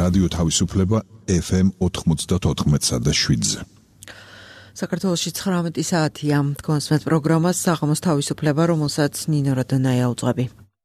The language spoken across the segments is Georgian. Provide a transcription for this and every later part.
რადიო თავისუფლება FM 94.7-ზე. საქართველოში 19 საათია. თქვენს პროგრამას საღამოს თავისუფლება, რომელსაც ნინო რადონაია უძღვები.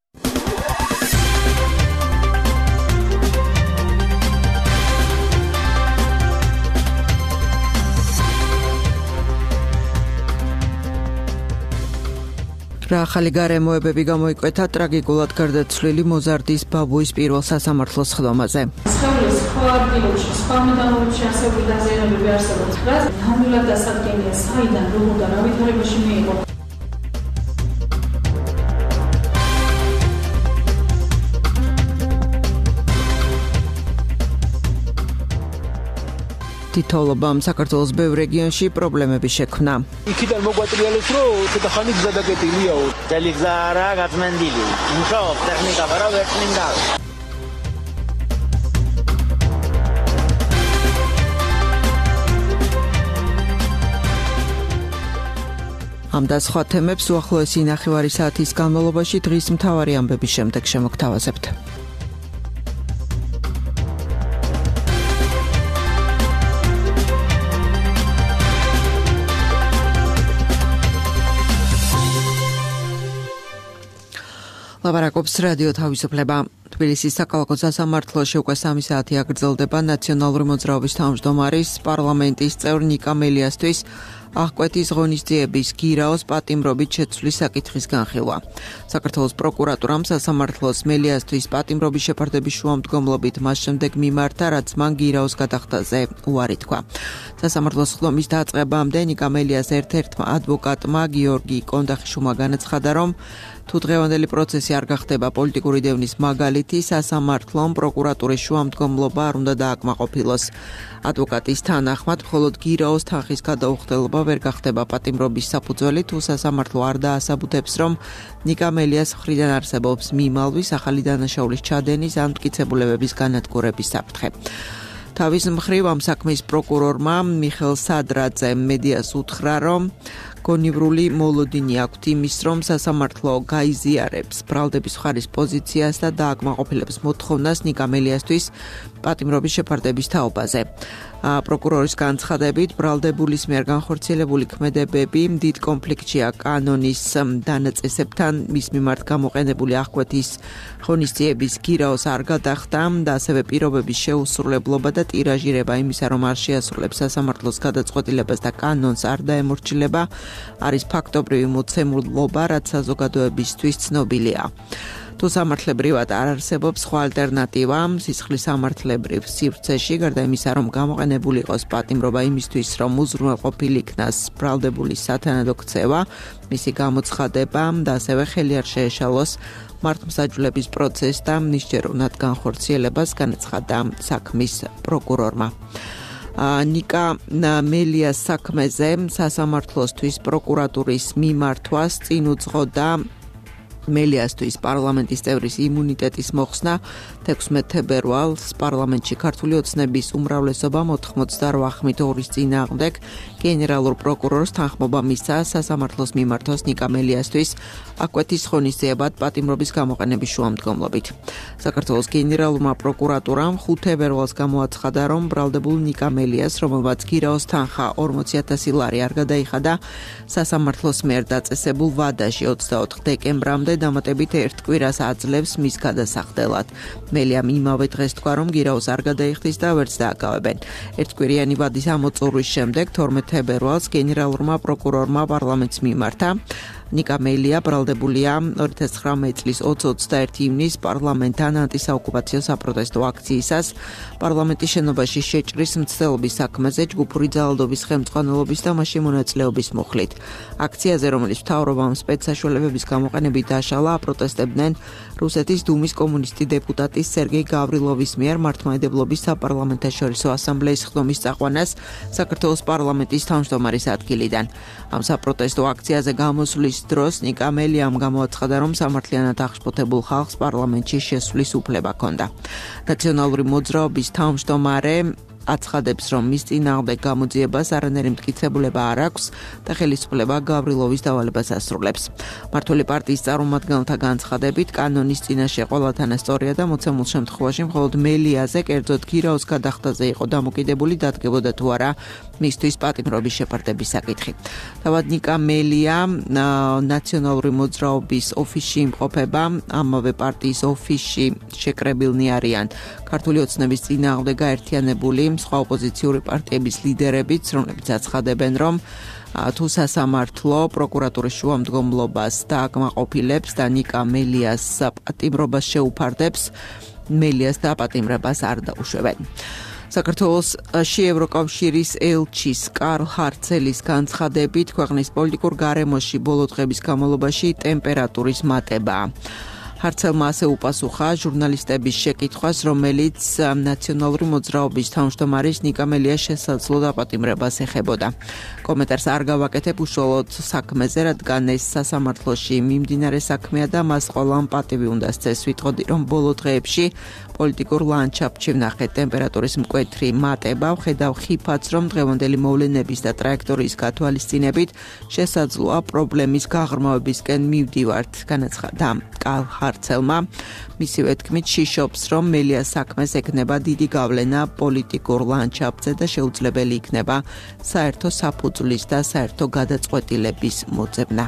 რა ახალი გარემოებები გამოიკვეთა ტრაგიკულად გარდაცვლილი მოზარდის ბაბუის პირველ სასამართლოს ხდომაზე. სხეულის სხვა ადგილებში, სხვა მიდამოებში არსებული დაზიანებები არსებობს. რაც ნამდვილად დასადგენია, საიდან, რომლიდან, რა ვითარებაში მიიღო. თითოეულობამ საქართველოს ბევრ რეგიონში პრობლემები შექმნა. იქიდან მოგვატრიალებს, რომ ცოტა ხანი გზა დაგეტილიაო. ძელი გზა არა გაწმენდილი. მუშაობს ტექნიკა, არა ვერ წმინდა. ამ და სხვა თემებს უახლოესი ნახევარი საათის განმავლობაში დღის მთავარი ამბების შემდეგ შემოგთავაზებთ. ლაპარაკობს რადიო თავისუფლება. თბილისის საქალაქო სასამართლოში უკვე 3 საათი აგრძელდება ნაციონალური მოძრაობის თავმჯდომარის პარლამენტის წევრ ნიკა მელიასთვის აღკვეთის ღონისძიების გირაოს პატიმრობით შეცვლის საკითხის განხილვა. საქართველოს პროკურატურამ სასამართლოს მელიასთვის პატიმრობის შეფარდების შუამდგომლობით მას შემდეგ მიმართა, რაც მან გირაოს გადახდაზე უარი თქვა. სასამართლოს ხდომის დაწყებამდე ნიკა მელიას ერთ-ერთმა ადვოკატმა გიორგი კონდახიშვილმა განაცხადა, რომ თუ დღევანდელი პროცესი არ გახდება პოლიტიკური დევნის მაგალითი, სასამართლომ პროკურატურის შუამდგომლობა არ უნდა დააკმაყოფილოს. ადვოკატის თანახმად, მხოლოდ გირაოს თანხის გადაუხდელობა ვერ გახდება პატიმრობის საფუძველი, თუ სასამართლო არ დაასაბუთებს, რომ ნიკა მელიას მხრიდან არსებობს მიმალვის, ახალი დანაშაულის ჩადენის ან მტკიცებულებების განადგურების საფრთხე. თავის მხრივ ამ საქმის პროკურორმა მიხელ სადრაძემ მედიას უთხრა, რომ გონივრული მოლოდინი აქვთ იმის, რომ სასამართლო გაიზიარებს ბრალდების მხარის პოზიციას და დააკმაყოფილებს მოთხოვნას ნიკა მელიასთვის პატიმრობის შეფარდების თაობაზე. პროკურორის განცხადებით, ბრალდებულის მიერ განხორციელებული ქმედებები დიდ კონფლიქტშია კანონის დანაწესებთან, მის მიმართ გამოყენებული აღკვეთის ღონისძიების გირაოს არ გადახდა და ასევე პირობების შეუსრულებლობა და ტირაჟირება იმისა, რომ არ შეასრულებს სასამართლოს გადაწყვეტილებას და კანონს არ დაემორჩილება, არის ფაქტობრივი მოცემულობა, რაც საზოგადოებისთვის ცნობილია. თუ სამართლებრივად არ არსებობს სხვა ალტერნატივა სისხლის სამართლებრივ სივრცეში, გარდა იმისა, რომ გამოყენებული იყოს პატიმრობა იმისთვის, რომ უზრუნველყოფილი იქნას ბრალდებულის სათანადო ქცევა, მისი გამოცხადება და ასევე ხელი არ შეეშალოს მართლმსაჯულების პროცესს და მნიშვნელოვნად განხორციელებას, განაცხადა საქმის პროკურორმა. ნიკა მელიას საქმეზე სასამართლოსთვის პროკურატურის მიმართვას წინ უძღოდა მელიასთვის პარლამენტის წევრის იმუნიტეტის მოხსნა 16 თებერვალს პარლამენტში ქართული ოცნების უმრავლესობა 98-2-ის წინააღმდეგ გენერალურ პროკურორს თანხმობა მისცა სასამართლოს მიმართოს ნიკა მელიასთვის აღკვეთის ღონისძიებად პატიმრობის გამოყენების შუამდგომლობით. საქართველოს გენერალურმა პროკურატურამ 5 თებერვალს გამოაცხადა, რომ ბრალდებულ ნიკა მელიას, რომელმაც გირაოს თანხა 40,000 ლარი არ გადაიხადა, სასამართლოს მიერ დაწესებულ ვადაში 24 დეკემბრამდე დამატებით ერთ კვირას აძლევს მის გადასახდელად. მელიამ იმავე დღეს თქვა, რომ გირაოს არ გადაიხდის და ვერც დააკავებენ. ერთკვირიანი ვადის ამოწურვის შემდეგ 12 თებერვალს გენერალურმა პროკურორმა პარლამენტს მიმართა. ნიკა მელია ბრალდებულია 2019 წლის 21 ივნისს პარლამენტთან ანტისაოკუპაციო საპროტესტო აქციისას პარლამენტის შენობაში შეჭრის მცდელობის საქმეზე ჯგუფური ძალადობის ხელმძღვანელობის და მასში მონაწილეობის მუხლით. აქციაზე, რომელიც მთავრობამ სპეცსაშუალებების გამოყენებით დაშალა, აპროტესტებდნენ რუსეთის დუმის კომუნისტი დეპუტატის სერგეი გავრილოვის მიერ მართლმადიდებლობის საპარლამენტაშორისო ასამბლეის ხდომის წაყვანას საქართველოს პარლამენტის თავმჯდომარის ადგილიდან. ამ საპროტესტო აქციაზე გამოსვლის დროს ნიკა მელიამ გამოაცხადა, რომ სამართლიანად აღშფოთებულ ხალხს პარლამენტში შესვლის უფლება ჰქონდა. ნაციონალური მოძრაობის თავმჯდომარე აცხადებს, რომ მის წინააღმდეგ გამოძიებას არანაირი მტკიცებულება არ აქვს და ხელისუფლება გავრილოვის დავალებას ასრულებს. მართული პარტიის წარმომადგენელთა განცხადებით, კანონის წინაშე ყველა თანასწორია და მოცემულ შემთხვევაში მხოლოდ მელიაზე, კერძოდ გირაოს გადახდაზე იყო დამოკიდებული, დადგებოდა თუ არა მისთვის პატიმრობის შეფარდების საკითხი. თავად ნიკა მელია ნაციონალური მოძრაობის ოფისში იმყოფება, ამავე პარტიის ოფისში შეკრებილნი არიან ქართული ოცნების წინააღმდეგ გაერთიანებული სხვა ოპოზიციური პარტიების ლიდერებიც, რომლებიც აცხადებენ, რომ თუ სასამართლო პროკურატურის შუამდგომლობას დააკმაყოფილებს და ნიკა მელიას პატიმრობას შეუფარდებს, მელიას დაპატიმრებას არ დაუშვებენ. საქართველოში ევროკავშირის ელჩის კარლ ჰარცელის განცხადებით, ქვეყნის პოლიტიკურ გარემოში ბოლო დღების განმავლობაში ტემპერატურის მატებაა. ჰარცელმა ასე უპასუხა ჟურნალისტების შეკითხვას, რომელიც ნაციონალური მოძრაობის თავმჯდომარის ნიკა მელიას შესაძლო დაპატიმრებას ეხებოდა. კომენტარს არ გავაკეთებ უშუალოდ საქმეზე, რადგან ეს სასამართლოში მიმდინარე საქმეა და მას ყველა პატივი უნდა სცეს. ვიტყოდი, რომ ბოლო დღეებში პოლიტიკურ ლანდშაფტში ვნახეთ ტემპერატურის მკვეთრი მატება, ვხედავ ხიფათს, რომ დღევანდელი მოვლენების და ტრაექტორიის გათვალისწინებით შესაძლოა პრობლემის გაღრმავებისკენ მივდივართ, განაცხადა კარლ ჰარცელმა. მისივე თქმით, შიშობს, რომ მელიას საქმეს ექნება დიდი გავლენა პოლიტიკურ ლანდშაფტზე და შეუძლებელი იქნება საერთო საფუძვლის და საერთო გადაწყვეტილების მოძებნა.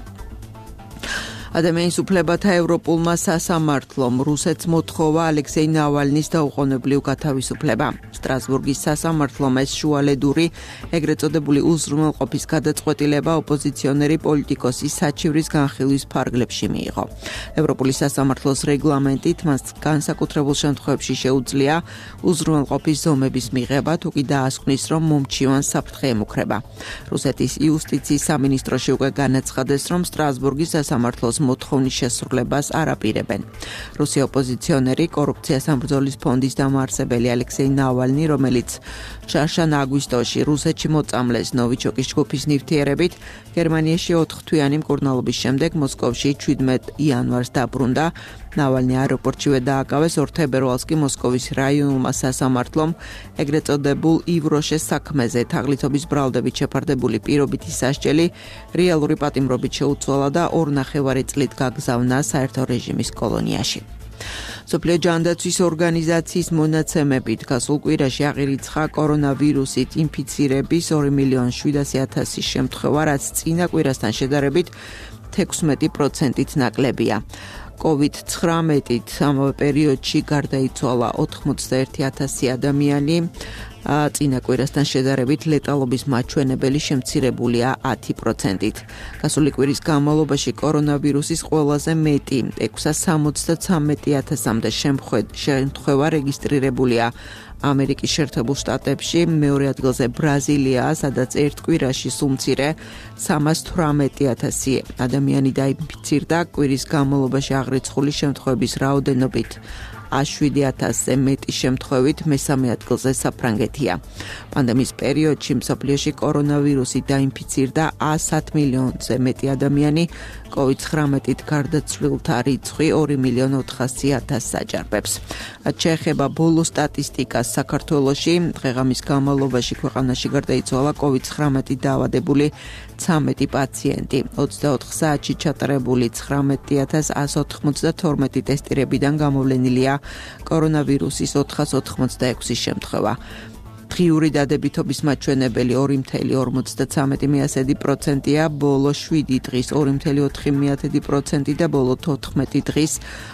ადამიანის უფლებათა ევროპულმა სასამართლომ რუსეთს მოთხოვა ალექსეი ნავალნის დაუყოვნებლივ გათავისუფლება. სტრასბურგის სასამართლომ ეს შუალედური, ეგრეთ წოდებული უზრუნველყოფის გადაწყვეტილება ოპოზიციონერი პოლიტიკოსის საჩივრის განხილვის ფარგლებში მიიღო. ევროპული სასამართლოს რეგლამენტით მას განსაკუთრებულ შემთხვევებში შეუძლია უზრუნველყოფის ზომების მიღება, თუ კი დაასკვნის, რომ მომჩივანს საფრთხე ემუქრება. რუსეთის იუსტიციის სამინისტროში უკვე განაცხადეს, რომ სტრასბურგის სასამართლოს მოთხოვნის შესრულებას არ აპირებენ. რუსი ოპოზიციონერი კორუფციას ამბრძოლის ფონდის დამაარსებელი ალექსეი ნავალნი, რომელიც შარშან აგვისტოში რუსეთში მოწამლეს ნოვიჩოკის ჯგუფის ნივთიერებით, გერმანიაში 4 თვიანი მკურნალობის შემდეგ მოსკოვში 17 იანვარს დაბრუნდა. ნავალნი აეროპორტშივე დააკავეს, 2 თებერვალს კი მოსკოვის რაიონულმა სასამართლომ ეგრეთ წოდებულ ივროშეს საქმეზე თაღლითობის ბრალდებით შეფარდებული პირობითი სასჯელი რეალური პატიმრობით შეუცვალა და 2,5 წლით გაგზავნა საერთო რეჟიმის კოლონიაში. მსოფლიო ჯანდაცვის ორგანიზაციის მონაცემებით გასულ კვირაში აღირიცხა კორონავირუსით ინფიცირების 2,700,000 შემთხვევა, რაც წინა კვირასთან შედარებით 16%-ით ნაკლებია. COVID-19-ით ამავე პერიოდში გარდაიცვალა 81,000 ადამიანი, წინა კვირასთან შედარებით ლეტალობის მაჩვენებელი შემცირებულია 10%-ით. გასული კვირის განმავლობაში კორონავირუსის ყველაზე მეტი 673,000-მდე შემთხვევა რეგისტრირებულია ამერიკის შეერთებულ შტატებში, მეორე ადგილზე ბრაზილიაა, სადაც ერთ კვირაში სულ მცირე 318,000 ადამიანი დაინფიცირდა. კვირის განმავლობაში აღრიცხული შემთხვევების რაოდენობით 7,000-ზე მეტი შემთხვევით მესამე ადგილზე საფრანგეთია. პანდემიის პერიოდში მსოფლიოში კორონავირუსით დაინფიცირდა 100 მილიონზე მეტი ადამიანი, COVID-19-ით გარდაცვლილთა რიცხვი 2,400,000 საჯარბებს. რაც შეეხება ბოლო სტატისტიკას საქართველოში, დღე-ღამის განმავლობაში ქვეყანაში გარდაიცვალა COVID-19-ით დაავადებული 13 პაციენტი. 24 საათში ჩატარებული 19,192 ტესტირებიდან გამოვლენილია კორონავირუსის 486 შემთხვევა. დღიური დადებითობის მაჩვენებელი 2,53%-ია, ბოლო 7 დღის 2,4% და ბოლო 14 დღის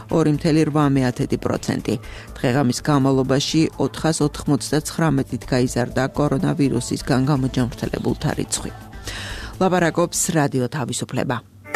2,8%. დღე-ღამის განმავლობაში 499-ით გაიზარდა კორონავირუსისგან გამოჯანმრთელებულთა რიცხვი. ლაპარაკობს რადიო თავისუფლება.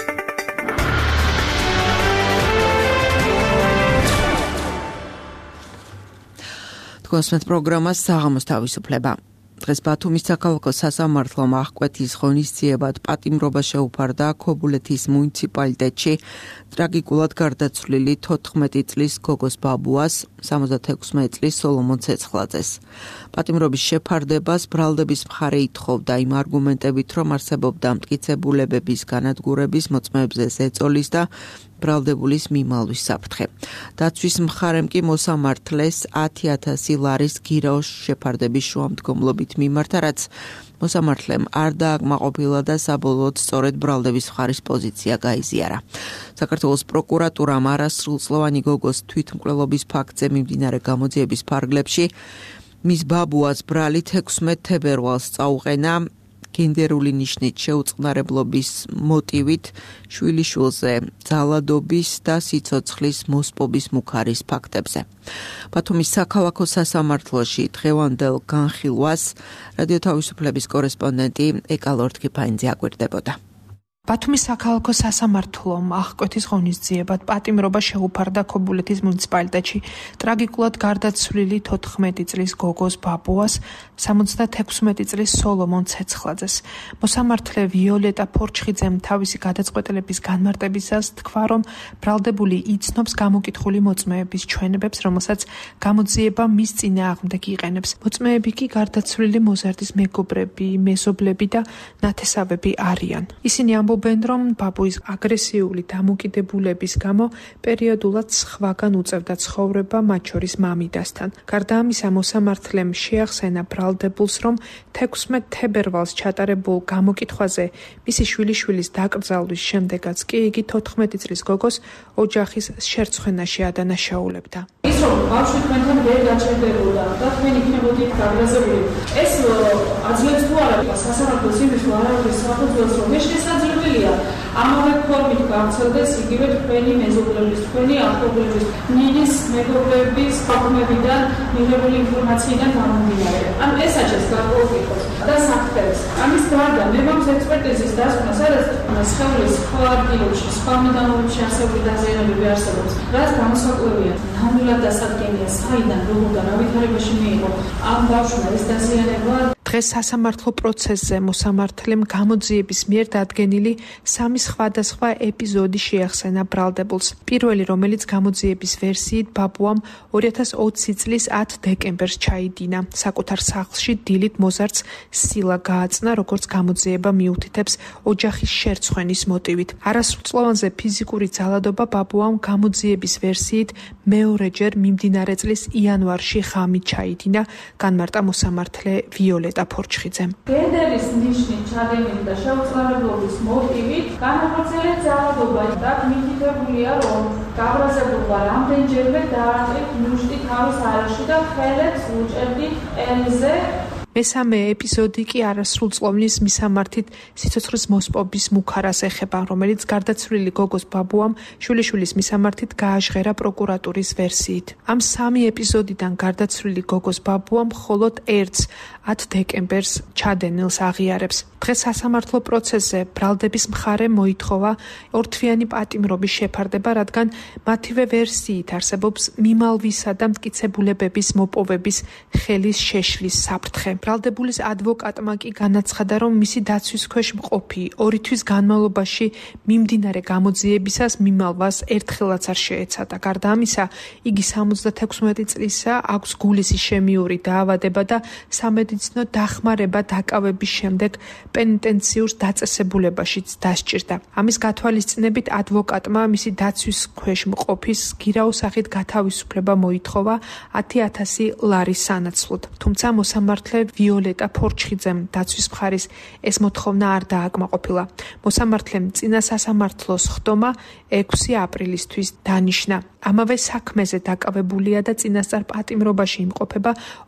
თქვენს პროგრამას საღამოს თავისუფლება. დღეს ბათუმის საქალაქო სასამართლომ აღკვეთის ღონისძიებად პატიმრობა შეუფარდა ქობულეთის მუნიციპალიტეტში ტრაგიკულად გარდაცვლილი 14 წლის გოგოს ბაბუას, 76 წლის სოლომონ ცეცხლაძეს. პატიმრობის შეფარდებას ბრალდების მხარე ითხოვდა იმ არგუმენტებით, რომ არსებობდა მტკიცებულებების განადგურების, მოწმეებზე ზეწოლის და ბრალდებულის მიმალვის საფრთხე. დაცვის მხარემ კი მოსამართლეს 10,000 ლარის გირაოს შეფარდების შუამდგომლობით მიმართა, რაც მოსამართლემ არ დააკმაყოფილა და საბოლოოდ სწორედ ბრალდების მხარის პოზიცია გაიზიარა. საქართველოს პროკურატურამ არასრულწლოვანი გოგოს თვითმკვლელობის ფაქტზე მიმდინარე გამოძიების ფარგლებში მის ბაბუას ბრალი 16 თებერვალს წაუყენა გენდერული ნიშნით შეუწყნარებლობის მოტივით შვილიშვილზე ძალადობის და სიცოცხლის მოსპობის მუქარის ფაქტებზე. ბათუმის საქალაქო სასამართლოში დღევანდელ განხილვას რადიო თავისუფლების კორესპონდენტი ეკა ლორთქიფაინძე აკვირდებოდა. ბათუმის საქალაქო სასამართლომ აღკვეთის ღონისძიებად პატიმრობა შეუფარდა ქობულეთის მუნიციპალიტეტში ტრაგიკულად გარდაცვლილი 14 წლის გოგოს ბაბუას 76 წლის სოლომონ ცეცხლაძეს. მოსამართლე ვიოლეტა ფორჩხიძემ თავისი გადაწყვეტილების განმარტებისას თქვა, რომ ბრალდებული იცნობს გამოკითხული მოწმეების ჩვენებებს, რომელსაც გამოძიება მის წინააღმდეგ იყენებს. მოწმეები კი გარდაცვლილი მოზარდის მეგობრები, მეზობლები და ნათესავები არიან. ისინი ამბობენ, რომ ბაბუის აგრესიული დამოკიდებულების გამო პერიოდულად სხვაგან უწევდა ცხოვრება, მათ შორის მამიდასთან. გარდა ამისა, მოსამართლემ შეახსენა ბრალდებულს, რომ 16 თებერვალს ჩატარებულ გამოკითხვაზე მისი შვილიშვილის დაკრძალვის შემდეგაც კი იგი 14 წლის გოგოს ოჯახის შერცხვენაში ადანაშაულებდა. ის რომ ბავშვი თქვენთან ვერ გაჩერდებოდა და თქვენ იქნებოდით გაბრაზებული, ეს აძლევს თუ არა სასამართლოს იმის ვარაუდის საფუძველს, რომ ეს შესაძლებელია ამავე ფორმით გავრცელდეს იგივე თქვენი მეზობლების, თქვენი ახლობლების, ნინის მეგობრების დოკუმენტიდან მიღებული ინფორმაციიდან გამომდინარე. ან ესაჩეს გარკვეულებას და საფრთხეს. ამის გარდა მებამს ექსპერტიზის დასკვნა, სადაც სხეულის სხვა ადგილებში, სხვა მიდამოებში არსებული დაზიანებები არსებობს, რაც გამოსაკვლევია. ნამდვილად დასადგენია, საიდან, როგორ და რა ვითარებაში მიიღო ამ ბავშვმა ეს დაზიანება. დღეს სასამართლო პროცესზე მოსამართლემ გამოძიების მიერ დადგენილი 3 სხვადასხვა ეპიზოდი შეახსენა ბრალდებულს. პირველი, რომელიც გამოძიების ვერსიით ბაბუამ 2020 წლის 10 დეკემბერს ჩაიდინა. საკუთარ სახლში დილით მოზარდს სილა გააწნა, როგორც გამოძიება მიუთითებს ოჯახის შერცხვენის მოტივით. არასრულწლოვანზე ფიზიკური ძალადობა ბაბუამ გამოძიების ვერსიით მეორეჯერ მიმდინარე წლის იანვარში ღამით ჩაიდინა, განმარტა მოსამართლე ვიოლეტა ფორჩხიძემ. გენდერის ნიშნით ჩადენილი და შეუწყნარებლობის მოტივით განახორციელეთ ძალადობა და მითითებულია, რომ გაბრაზებულმა რამდენჯერმე დაარტყით მუშტი თავის არაში და ხელებს უჭერდით ელზე. მესამე ეპიზოდი კი არასრულწლოვნის მისამართით სიცოცხლის მოსპობის მუქარას ეხება, რომელიც გარდაცვლილი გოგოს ბაბუამ შვილიშვილის მისამართით გააჟღერა პროკურატურის ვერსიით. ამ 3 ეპიზოდიდან გარდაცვლილი გოგოს ბაბუამ მხოლოდ ერთს 10 დეკემბერს ჩადენილს აღიარებს. დღეს სასამართლო პროცესზე ბრალდების მხარემ მოითხოვა ორთვიანი პატიმრობის შეფარდება, რადგან მათივე ვერსიით არსებობს მიმალვისა და მტკიცებულებების მოპოვების ხელის შეშლის საფრთხე. ბრალდებულის ადვოკატმა კი განაცხადა, რომ მისი დაცვის ქვეშ მყოფი 2 თვის განმავლობაში მიმდინარე გამოძიებისას მიმალვას ერთხელაც არ შეეცადა. გარდა ამისა, იგი 76 წლისა, აქვს გულის ისემიური დაავადება და სამედიცინო დახმარება დაკავების შემდეგ პენიტენციურ დაწესებულებაშიც დასჭირდა. ამის გათვალისწინებით ადვოკატმა მისი დაცვის ქვეშ მყოფის გირაოს სახით გათავისუფლება მოითხოვა 10,000 ლარის სანაცვლოდ. თუმცა მოსამართლე ვიოლეტა ფორჩხიძემ დაცვის მხარის ეს მოთხოვნა არ დააკმაყოფილა. მოსამართლემ წინა სასამართლოს ხდომა 6 აპრილისთვის დანიშნა. ამავე საქმეზე დაკავებულია და წინასწარ პატიმრობაში იმყოფება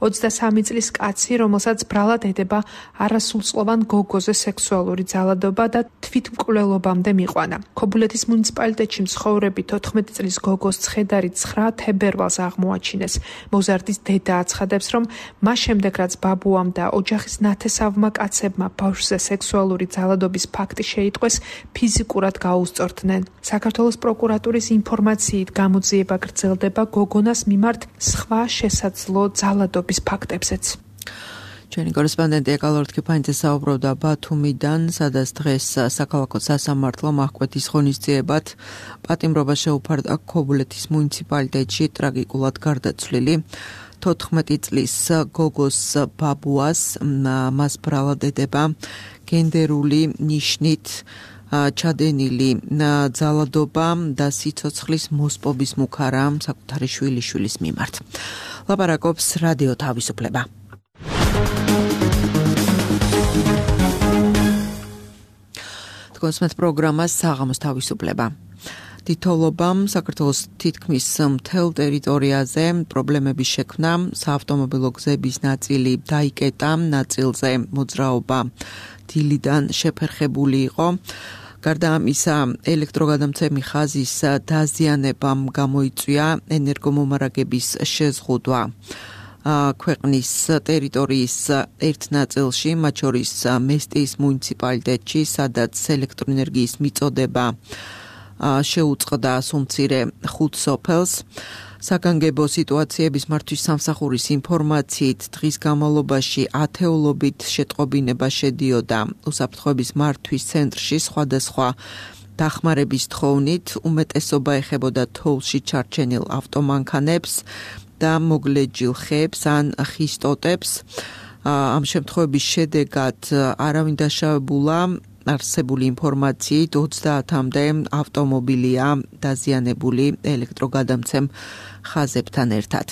23 წლის კაცი, რომელსაც ბრალად ედება არასრულწლოვან გოგოზე სექსუალური ძალადობა და თვითმკვლელობამდე მიყვანა. ქობულეთის მუნიციპალიტეტში მცხოვრები 14 წლის გოგოს ცხედარი 9 თებერვალს აღმოაჩინეს. მოზარდის დედა აცხადებს, რომ მას შემდეგ რაც ბაბუამ და ოჯახის ნათესავმა კაცებმა ბავშვზე სექსუალური ძალადობის ფაქტი შეიტყვეს, ფიზიკურად გაუსწორდნენ. საქართველოს პროკურატურის ინფორმაციით გამოძიება გრძელდება გოგონას მიმართ სხვა შესაძლო ძალადობის ფაქტებზეც. ჩვენი კორესპონდენტი ეკა ლორთქიფაინძე საუბრობდა ბათუმიდან, სადაც დღეს საქალაქო სასამართლომ აღკვეთის ღონისძიებად პატიმრობა შეუფარდა ქობულეთის მუნიციპალიტეტში ტრაგიკულად გარდაცვლილი 14 წლის გოგოს ბაბუას. მას ბრალად ედება გენდერული ნიშნით ჩადენილი ძალადობა და სიცოცხლის მოსპობის მუქარა საკუთარი შვილიშვილის მიმართ. ლაპარაკობს რადიო თავისუფლება. კონსმეთ პროგრამას საღამოს თავისუფლება. თითოეულობამ საქართველოს თითქმის მთელ ტერიტორიაზე პრობლემების შექმნა, საავტომობილო გზების ნაწილი დაიკეტა, ნაწილზე მოძრაობა დილიდან შეფერხებული იყო. გარდა ამისა, ელექტროგადამცემი ხაზის დაზიანებამ გამოიწვია ენერგომომარაგების შეზღუდვა. ქვეყნის ტერიტორიის ერთ ნაწილში, მათ შორის მესტიის მუნიციპალიტეტში, სადაც ელექტროენერგიის მიწოდება შეუწყდა სუმცირე 5 სოფელს. საგანგებო სიტუაციების მართვის სამსახურის ინფორმაციით დღის განმავლობაში ათეულობით შეტყობინება შედიოდა უსაფრთხოების მართვის ცენტრში სხვადასხვა დახმარების თხოვნით, უმეტესობა ეხებოდა თოვლში ჩარჩენილ ავტომანქანებს და მოგლეჯილ ხეებს ან ხის ტოტებს. ამ შემთხვევების შედეგად არავინ დაშავებულა. არსებული ინფორმაციით 30-მდე ავტომობილია დაზიანებული ელექტროგადამცემ ხაზებთან ერთად.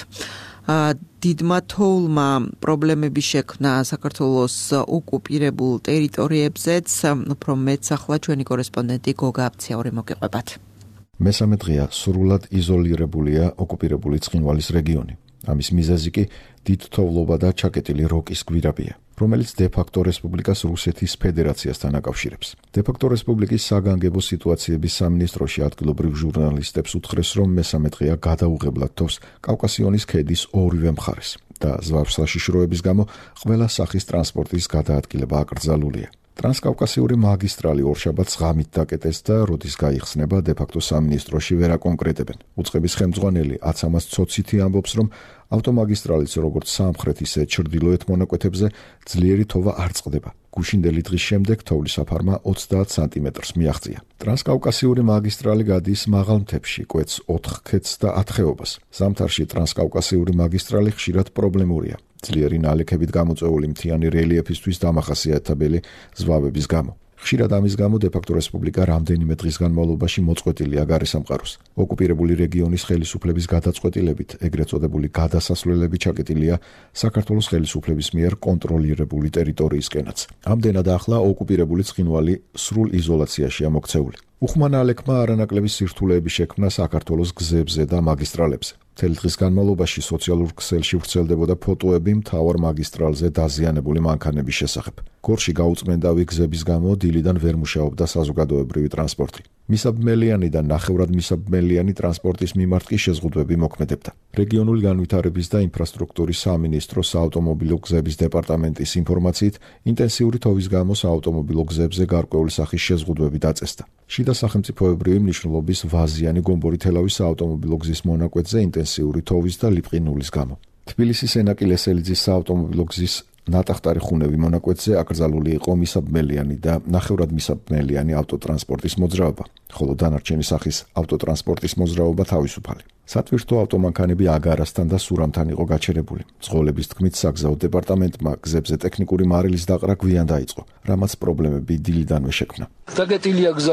დიდმა თოვლმა პრობლემები შექმნა საქართველოს ოკუპირებულ ტერიტორიებზეც. უფრო მეტს ახლა ჩვენი კორესპონდენტი გოგა აბციური მოგიყვებათ. მესამე დღეა სრულად იზოლირებულია ოკუპირებული ცხინვალის რეგიონი. ამის მიზეზი კი დიდ თოვლობა და ჩაკეტილი როკის გვირაბია, რომელიც დე-ფაქტო რესპუბლიკას რუსეთის ფედერაციასთან აკავშირებს. დე-ფაქტო რესპუბლიკის საგანგებო სიტუაციების სამინისტროში ადგილობრივ ჟურნალისტებს უთხრეს, რომ მესამე დღეა გადაუღებლად თოვს კავკასიონის ქედის ორივე მხარეს და ზვავს საშიშროების გამო ყველა სახის ტრანსპორტის გადაადგილება აკრძალულია. ტრანსკავკასიური მაგისტრალი ორშაბათს ღამით დაკეტეს და როდის გაიხსნება დე-ფაქტო სამინისტროში ვერ აკონკრეტებენ. უწყების ხელმძღვანელი აცამას ცოცითი ამბობს, რომ ავტომაგისტრალის როგორც სამხრეთ ისე ჩრდილოეთ მონაკვეთებზე ძლიერი თოვა არ წყდება. გუშინდელი დღის შემდეგ თოვლის საფარმა 30 სანტიმეტრს მიაღწია. ტრანსკავკასიური მაგისტრალი გადის მაღალ მთებში, კვეთს 4 ქედს და 10 ხეობას. ზამთარში ტრანსკავკასიური მაგისტრალი ხშირად პრობლემურია. ძლიერი ნალექებით გამოწვეული მთიანი რელიეფისთვის დამახასიათებელი ზვავების გამო. ხშირად ამის გამო დე-ფაქტო რესპუბლიკა რამდენიმე დღის განმავლობაში მოწყვეტილია გარესამყაროს. ოკუპირებული რეგიონის ხელისუფლების გადაწყვეტილებით ეგრეთ წოდებული გადასასვლელები ჩაკეტილია საქართველოს ხელისუფლების მიერ კონტროლირებული ტერიტორიისკენაც. ამდენად ახლა ოკუპირებული ცხინვალი სრულ იზოლაციაშია მოქცეული. უხმა ნალექმა არანაკლები სირთულეები შექმნა საქართველოს გზებზე და მაგისტრალებზე. მთელი დღის განმავლობაში სოციალურ ქსელში ვრცელდებოდა ფოტოები მთავარ მაგისტრალზე დაზიანებული მანქანების შესახებ. გორში გაუწმენდავი გზების გამო დილიდან ვერ მუშაობდა საზოგადოებრივი ტრანსპორტი. მისაბმელიანი და ნახევრად მისაბმელიანი ტრანსპორტის მიმართ კი შეზღუდვები მოქმედებდა. რეგიონული განვითარების და ინფრასტრუქტურის სამინისტროს საავტომობილო გზების დეპარტამენტის ინფორმაციით, ინტენსიური თოვის გამო საავტომობილო გზებზე გარკვეული სახის შეზღუდვები დაწესდა. შიდა სახელმწიფოებრივი მნიშვნელობის ვაზიანი გომბორი-თელავის საავტომობილო გზის მონაკვეთზე ინტენსიური თოვის და ლიპყინულის გამო. თბილისის ენაკი ლესელიძის საავტომობილო გზის ნატახტარი ხუნევი მონაკვეთზე აკრძალული იყო მისაბმელიანი და ნახევრად მისაბმელიანი ავტოტრანსპორტის მოძრაობა, ხოლო დანარჩენი სახის ავტოტრანსპორტის მოძრაობა თავისუფალი. სატვირთო ავტომანქანები აგარასთან და სურამთან იყო გაჩერებული. მძღოლების თქმით, საგზაო დეპარტამენტმა გზებზე ტექნიკური მარილის დაყრა გვიან დაიწყო, რამაც პრობლემები დილიდანვე შექმნა. დაკეტილია გზა,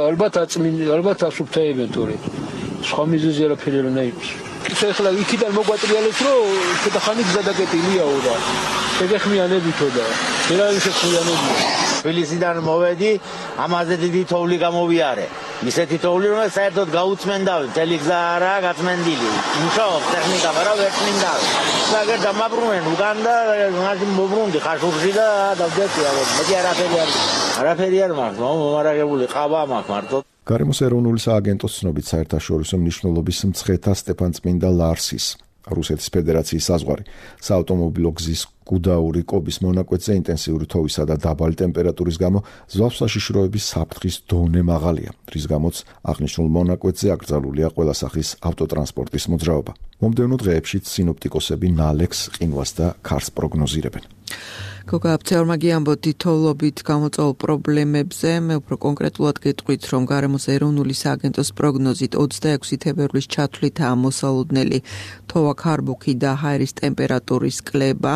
ალბათ ასუფთავებენ თორე. სხვა მიზეზი არაფერი არ უნდა იყოს. ეხლა იქიდან მოგვატრიალებს, რომ შედახანი გზა დაკეტილიაო და შეგეხმიანებითო და ვერ არის შეხმიანებული. თბილისიდან მოვედი, ამაზე დიდი თოვლი გამოვიარე. ისეთი თოვლი, რომ საერთოდ გაუწმენდავი, მთელი გზა არაა გაწმენდილი. მუშაობს ტექნიკა, მაგრამ ვერ წმინდა. აგერ დამაბრუნენ უკან და მაშინ მოbrunდი ხაშურში და დავდექი, მეტი არაფერი არ მაქვს, მომარაგებული ყავა მაქვს მარტო. გარემოს ეროვნული სააგენტოს ცნობით საერთაშორისო მნიშვნელობის მცხეთა სტეფანწმინდა ლარსის რუსეთის ფედერაციის საზღვარი საავტომობილო გზის კუდაური კობის მონაკვეთზე ინტენსიური თოვისა და დაბალი ტემპერატურის გამო ზვავს საშიშროების საფრთხის დონე მაღალია, რის გამოც აღნიშნულ მონაკვეთზე აკრძალულია ყველა სახის ავტოტრანსპორტის მოძრაობა. მომდევნო დღეებშიც სინოპტიკოსები ნალექს, ყინვას და ქარს პროგნოზირებენ. გოგა აბცეურმა გიამბობთ თოვლობით გამოწვეულ პრობლემებზე. მე უფრო კონკრეტულად გეტყვით, რომ გარემოს ეროვნული სააგენტოს პროგნოზით 26 თებერვლის ჩათვლითაა მოსალოდნელი თოვა ქარბუქი და ჰაერის ტემპერატურის კლება. ღამე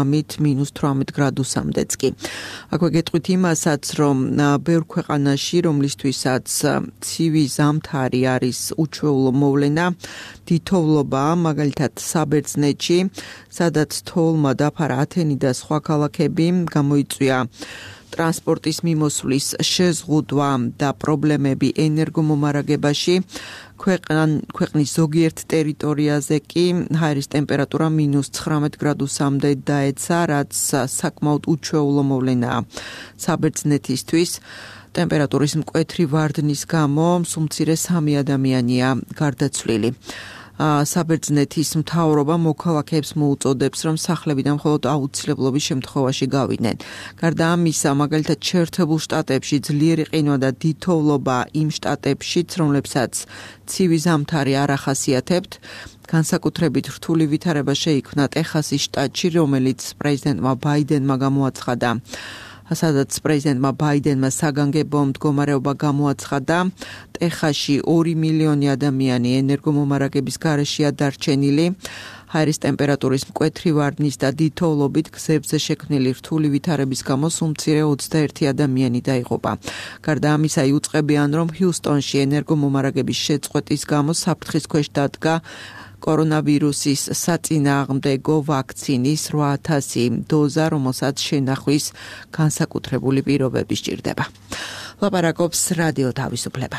ღამით -18 გრადუსამდეც კი. აქვე გეტყვით იმასაც, რომ ბევრ ქვეყანაში, რომლისთვისაც ცივი ზამთარი არის უჩვეულო მოვლენა, თითოეულობაა, მაგალითად საბერძნეთში, სადაც თოვლმა დაფარა ათენი და სხვა ქალაქები, გამოიწვია ტრანსპორტის მიმოსვლის შეზღუდვა და პრობლემები ენერგომომარაგებაში. ქვეყნის ზოგიერთ ტერიტორიაზე კი ჰაერის ტემპერატურა -19 გრადუსამდე დაეცა, რაც საკმაოდ უჩვეულო მოვლენაა საბერძნეთისთვის. ტემპერატურის მკვეთრი ვარდნის გამო სულ მცირე 3 ადამიანია გარდაცვლილი. საბერძნეთის მთავრობა მოქალაქეებს მოუწოდებს, რომ სახლებიდან მხოლოდ აუცილებლობის შემთხვევაში გავიდნენ. გარდა ამისა, მაგალითად, შეერთებულ შტატებში ძლიერი ყინვა და თითოეულობა იმ შტატებშიც, რომლებსაც ცივი ზამთარი არ ახასიათებთ, განსაკუთრებით რთული ვითარება შეიქმნა ტეხასის შტატში, რომელიც პრეზიდენტმა ბაიდენმა გამოაცხადა. სადაც პრეზიდენტმა ბაიდენმა საგანგებო მდგომარეობა გამოაცხადა, ტეხასში 2 მილიონი ადამიანი ენერგომომარაგების გარეშეა დარჩენილი. ჰაერის ტემპერატურის მკვეთრი ვარდნის და თითოეულობით გზებზე შექმნილი რთული ვითარების გამო სულ მცირე 21 ადამიანი დაიღუპა. გარდა ამისა, იუწყებიან, რომ ჰიუსტონში ენერგომომარაგების შეწყვეტის გამო საფრთხის ქვეშ დადგა კორონავირუსის საწინააღმდეგო ვაქცინის 8,000 დოზა, რომელსაც შენახვის განსაკუთრებული პირობები სჭირდება. ლაპარაკობს რადიო თავისუფლება.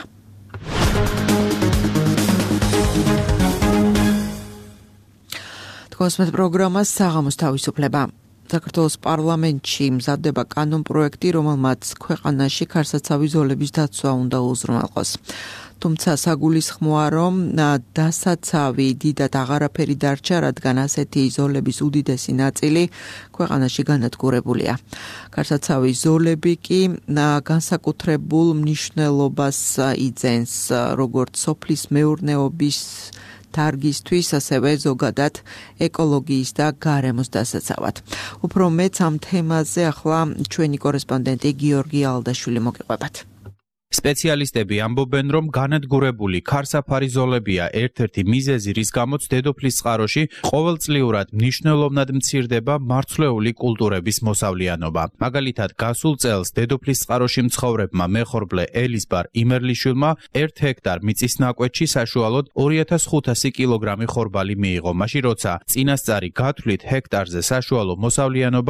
თქოსმეთ პროგრამას საღამოს თავისუფლება. საქართველოს პარლამენტში მზადდება კანონპროექტი, რომელმაც ქვეყანაში ქარსაცავი ზოლების დაცვა უნდა უზრუნველყოს. თუმცა საგულისხმოა, რომ დასაცავი დიდად აღარაფერი დარჩა, რადგან ასეთი ზოლების უდიდესი ნაწილი ქვეყანაში განადგურებულია. ქარსაცავი ზოლები კი განსაკუთრებულ მნიშვნელობას იძენს როგორც სოფლის მეურნეობის დარგისთვის, ასევე ზოგადად ეკოლოგიის და გარემოს დასაცავად. უფრო მეც ამ თემაზე ახლა ჩვენი კორესპონდენტი გიორგი ალდაშვილი მოგიყვებათ. სპეციალისტები ამბობენ, რომ განადგურებული ქარსაფარი ზოლებია ერთ-ერთი მიზეზი, რის გამოც დედოფლის წყაროში ყოველწლიურად მნიშვნელოვნად მცირდება მარცვლეული კულტურების მოსავლიანობა. მაგალითად, გასულ წელს დედოფლის წყაროში მცხოვრებმა მეხორბლე ელიზბარ იმერლიშვილმა 1 ჰექტარ მიწის ნაკვეთში საშუალოდ 2500 კილოგრამი ხორბალი მიიღო, მაშინ როცა წინასწარი გათვლით ჰექტარზე საშუალო მოსავლიანობა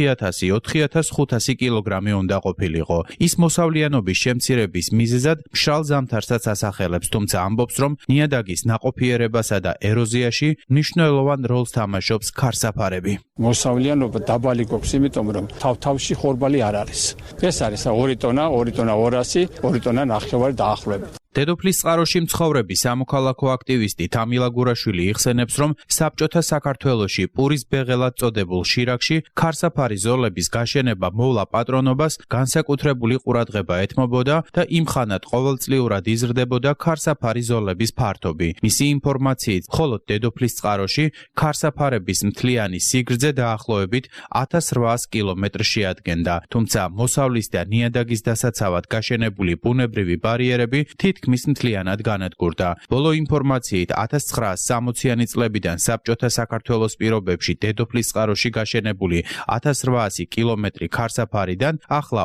4000-4500 კილოგრამი უნდა ყოფილიყო. ის მოსავლიანობის შემცირება მიზეზად მშრალ ზამთარსაც ასახელებს, თუმცა ამბობს, რომ ნიადაგის ნაყოფიერებასა და ეროზიაში მნიშვნელოვან როლს თამაშობს ქარსაფარები. მოსავლიანობა დაბალი გვაქვს, იმიტომ რომ თავთავში ხორბალი არ არის. ეს არის 2 ტონა, 2 ტონა 200, 2 ტონა ნახევარი დაახლოებით. დედოფლის წყაროში მცხოვრები სამოქალაქო აქტივისტი თამილა გურაშვილი იხსენებს, რომ საბჭოთა საქართველოში პურის ბეღელად წოდებულ შირაქში ქარსაფარი ზოლების გაშენება მოვლა პატრონობას განსაკუთრებული ყურადღება ეთმობოდა და იმხანად ყოველწლიურად იზრდებოდა ქარსაფარი ზოლების ფართობი. მისი ინფორმაციით, მხოლოდ დედოფლის წყაროში ქარსაფარების მთლიანი სიგრძე დაახლოებით 1800 კილომეტრს შეადგენდა, თუმცა მოსავლის და ნიადაგის დასაცავად გაშენებული ბუნებრივი ბარიერები თითქმის მთლიანად განადგურდა. ბოლო ინფორმაციით 1960-იანი წლებიდან საბჭოთა საქართველოს პირობებში დედოფლის წყაროში გაშენებული 1800 კილომეტრი ქარსაფარიდან ახლა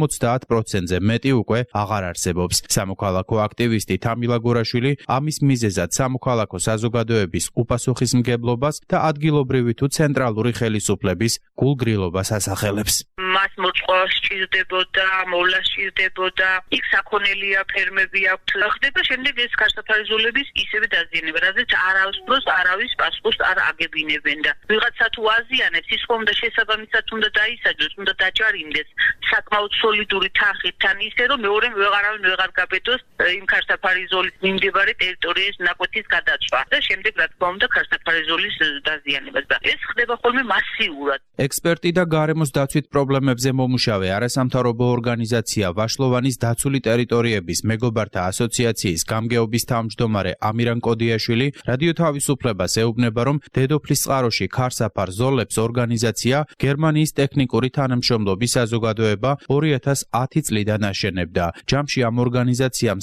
90%-ზე მეტი უკვე აღარ არსებობს. სამოქალაქო აქტივისტი თამილა გურაშვილი ამის მიზეზად სამოქალაქო საზოგადოების უპასუხისმგებლობას და ადგილობრივი თუ ცენტრალური ხელისუფლების გულგრილობას ასახელებს. მას მოწყვა სჭირდებოდა, მოვლა სჭირდებოდა, იქ საქონელია, ფერმები აქვთ. ხდება შემდეგ ეს ქარსაფარი ზოლების ისევე დაზიანება, რადგან არავის დროს არავის პასპორტს არ აგებინებენ და ვიღაცა თუ აზიანებს, ის ხომ და შესაბამისად უნდა დაისაჯოს, უნდა დაჯარიმდეს საკმაოდ სოლიდური თანხით, თან ისე რომ მეორემ ვეღარავინ ვეღარ გაბედოს იმ ქარსაფარი ზოლის მიმდებარე ტერიტორიის ნაკვეთის გადაცვა და შემდეგ რა თქმა უნდა ქარსაფარი ზოლის დაზიანებას და ეს ხდება ხოლმე მასიურად. ექსპერტი და გარემოს დაცვით პრობლემებზე მომუშავე არასამთავრობო ორგანიზაცია ვაშლოვანის დაცული ტერიტორიების მეგობართა ასოციაციის გამგეობის თავმჯდომარე ამირან კოდიაშვილი რადიო თავისუფლებას ეუბნება, რომ დედოფლის წყაროში ქარსაფარ ზოლებს ორგანიზაცია გერმანიის ტექნიკური თანამშრომლობის საზოგადოება 2010 წლიდან აშენებდა. ჯამში ამ ორგანიზაციამ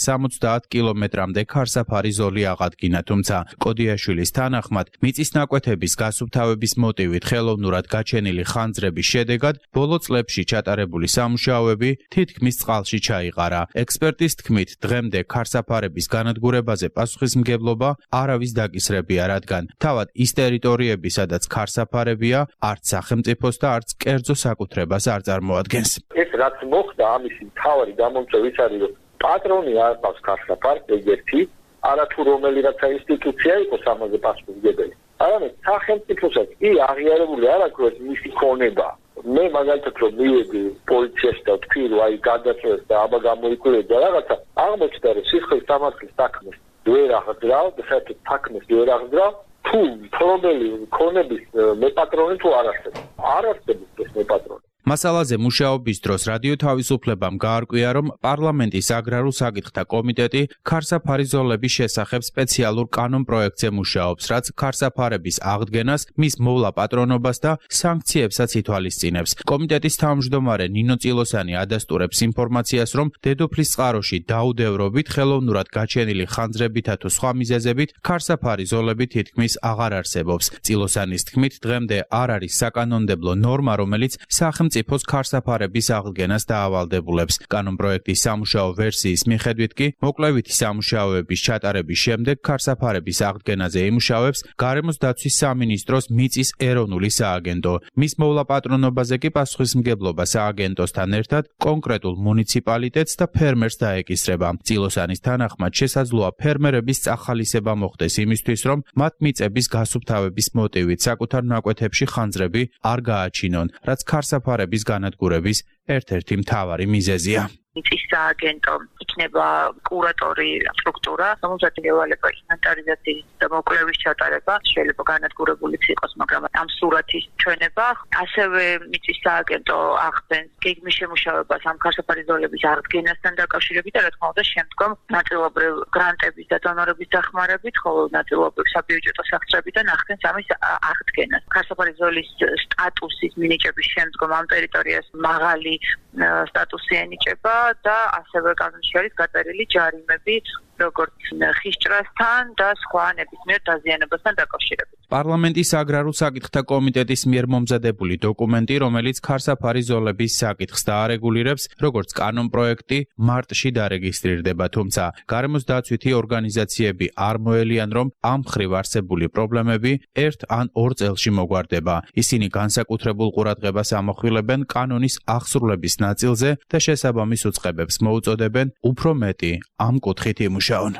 70 კილომეტრამდე ქარსაფარი ზოლი აღადგინა, თუმცა კოდიაშვილის თანახმად მიწის ნაკვეთების გასუფთავების მოტივით ხელოვნურად გაჩენილი ხანძრების შედეგად ბოლო წლებში ჩატარებული სამუშაოები თითქმის წყალში ჩაიყარა. ექსპერტის თქმით, დღემდე ქარსაფარების განადგურებაზე პასუხისმგებლობა არავის დაკისრებია, რადგან თავად ის ტერიტორიები, სადაც ქარსაფარებია, არც სახელმწიფოს და არც კერძო საკუთრებას არ წარმოადგენს. ეს რაც მოხდა, ამის მთავარი გამომწვევი ის არის, რომ პატრონი არ ყავს ქარსაფარს, ეგერთი, არათუ რომელი რაცა ინსტიტუცია იყოს ამაზე პასუხისმგებელი. არამედ სახელმწიფოსაც კი აღიარებული არ აქვს მისი ქონება. მე მაგალითად რომ მივედი პოლიციაში და ვთქვი, რომ აი გადაწყვეტს და აბა გამოიკვლევდა რაღაცა, აღმოჩნდა რომ სისხლის სამართლის საქმეს ვერ აღძრავ და საერთოდ საქმეს ვერ აღძრავ, თუ პრობლემი ქონების მეპატრონი თუ არ არსებობს ეს მეპატრონი. მასალაზე მუშაობის დროს რადიო თავისუფლებამ გაარკვია, რომ პარლამენტის აგრარულ საკითხთა კომიტეტი ქარსაფარი ზოლების შესახებ სპეციალურ კანონპროექტზე მუშაობს, რაც ქარსაფარების აღდგენას, მის მოვლა პატრონობას და სანქციებსაც ითვალისწინებს. კომიტეტის თავმჯდომარე ნინო წილოსანი ადასტურებს ინფორმაციას, რომ დედოფლის წყაროში დაუდევრობით, ხელოვნურად გაჩენილი ხანძრებითა თუ სხვა მიზეზებით ქარსაფარი ზოლები თითქმის აღარ არსებობს. წილოსანის თქმით, დღემდე არ არის საკანონმდებლო ნორმა, რომელიც სახელმწიფოს ქარსაფარების აღდგენას დაავალდებულებს. კანონპროექტის სამუშაო ვერსიის მიხედვით კი მოკლებითი სამუშაოების ჩატარების შემდეგ ქარსაფარების აღდგენაზე იმუშავებს გარემოს დაცვის სამინისტროს მიწის ეროვნული სააგენტო. მის მოვლა პატრონობაზე კი პასუხისმგებლობა სააგენტოსთან ერთად კონკრეტულ მუნიციპალიტეტს და ფერმერს დაეკისრება. წილოსანის თანახმად შესაძლოა ფერმერების წახალისება მოხდეს იმისთვის, რომ მათ მიწების გასუფთავების მოტივით საკუთარ ნაკვეთებში ხანძრები არ გააჩინონ, რაც ქარსაფარების განადგურების ერთ-ერთი მთავარი მიზეზია. მიწის სააგენტო იქნება კურატორი სტრუქტურა, რომელსაც ევალება ინვენტარიზაციის და მოკვლევის ჩატარება, შეიძლება განადგურებულიც იყოს, მაგრამ ამ სურათის ჩვენება, ასევე მიწის სააგენტო ახდენს გეგმის შემუშავებას ამ ქარსაფარი ზოლების აღდგენასთან დაკავშირებით და რა თქმა უნდა შემდგომ ნაწილობრივ გრანტების და დონორების დახმარებით, ხოლო ნაწილობრივ საბიუჯეტო სახსრებიდან ახდენს ამის აღდგენას. ქარსაფარი ზოლის სტატუსის მინიჭების შემდგომ ამ ტერიტორიას მაღალი სტატუსი ენიჭება და ასევე კანონში არის გაწერილი ჯარიმები, როგორც ხისჭრასთან და სხვა ნებისმიერ დაზიანებასთან დაკავშირებით. პარლამენტის აგრარულ საკითხთა კომიტეტის მიერ მომზადებული დოკუმენტი, რომელიც ქარსაფარი ზოლების საკითხს დაარეგულირებს, როგორც კანონპროექტი, მარტში დარეგისტრირდება, თუმცა გარემოს დაცვითი ორგანიზაციები არ მოელიან, რომ ამ მხრივ არსებული პრობლემები ერთ ან ორ წელში მოგვარდება. ისინი განსაკუთრებულ ყურადღებას ამახვილებენ კანონის აღსრულების ნაწილზე და შესაბამის უწყებებს მოუწოდებენ უფრო მეტი ამ კუთხით იმუშაონ.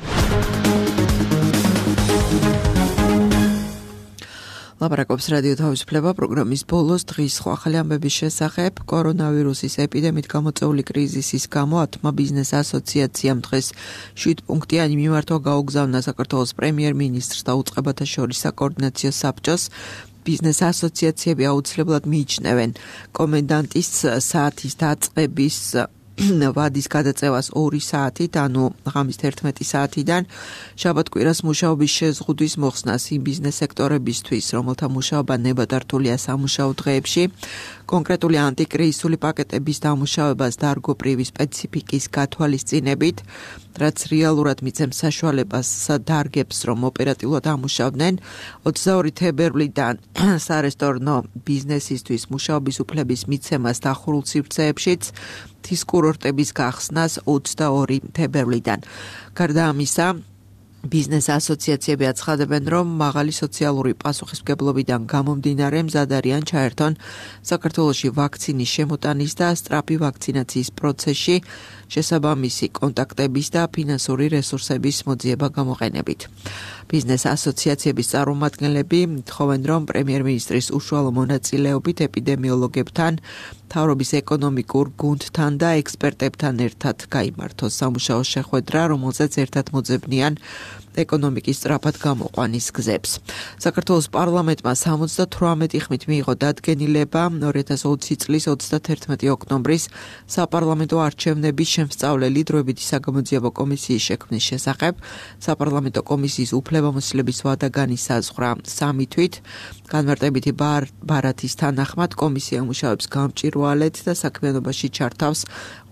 ლაპარაკობს რადიო თავისუფლება პროგრამის ბოლოს დღის სხვა ახალი ამბების შესახებ. კორონავირუსის ეპიდემიით გამოწვეული კრიზისის გამო ათმა ბიზნეს ასოციაციამ დღეს 7 პუნქტიანი მიმართვა გაუგზავნა საქართველოს პრემიერ-მინისტრს და უწყებათა შორის საკოორდინაციო საბჭოს. ბიზნეს ასოციაციები აუცილებლად მიიჩნევენ კომენდანტის საათის დაწყების ვადის გადაწევას 2 საათით, ანუ ღამის 11 საათიდან შაბათ-კვირას მუშაობის შეზღუდვის მოხსნას იმ ბიზნეს სექტორებისთვის, რომელთა მუშაობა ნებადართულია სამუშაო დღეებში, კონკრეტული ანტიკრიზისული პაკეტების დამუშავებას დარგობრივი სპეციფიკის გათვალისწინებით, რაც რეალურად მიცემს საშუალებას დარგებს, რომ ოპერატიულად ამუშავდნენ 22 თებერვლიდან სარესტორნო ბიზნესისთვის მუშაობის უფლების მიცემას დახურულ სივრცეებშიც, მთის კურორტების გახსნას 22 თებერვლიდან. გარდა ამისა, ბიზნეს ასოციაციები აცხადებენ, რომ მაღალი სოციალური პასუხისმგებლობიდან გამომდინარე მზად არიან ჩაერთონ საქართველოში ვაქცინის შემოტანის და სწრაფი ვაქცინაციის პროცესში შესაბამისი კონტაქტების და ფინანსური რესურსების მოძიება გამოყენებით. ბიზნეს ასოციაციების წარმომადგენლები თხოვენ, რომ პრემიერ-მინისტრის უშუალო მონაწილეობით ეპიდემიოლოგებთან, მთავრობის ეკონომიკურ გუნდთან და ექსპერტებთან ერთად გაიმართოს სამუშაო შეხვედრა, რომელზეც ერთად მოძებნიან ეკონომიკის სწრაფად გამოყვანის გზებს. საქართველოს პარლამენტმა 78 ხმით მიიღო დადგენილება 2020 წლის 31 ოქტომბრის საპარლამენტო არჩევნების შემსწავლელი დროებითი საგამოძიებო კომისიის შექმნის შესახებ. საპარლამენტო კომისიის უფლებამოსილების ვადა განისაზღვრა 3 თვით. განმარტებითი ბარათის თანახმად კომისია მუშაობს გამჭვირვალედ და საქმიანობაში ჩართავს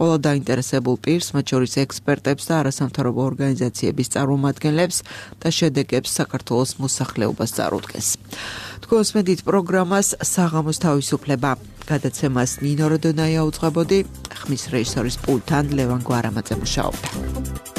ყველა დაინტერესებულ პირს, მათ შორის ექსპერტებს და არასამთავრობო ორგანიზაციების წარმომადგენლებს და შედეგებს საქართველოს მოსახლეობას წარუდგეს. თქვენს მედით პროგრამას საღამოს თავისუფლება. გადაცემას ნინო როდონაია უძღვებოდი, ხმის რეჟისორის პულტთან ლევან გვარამაძე მუშაობდა.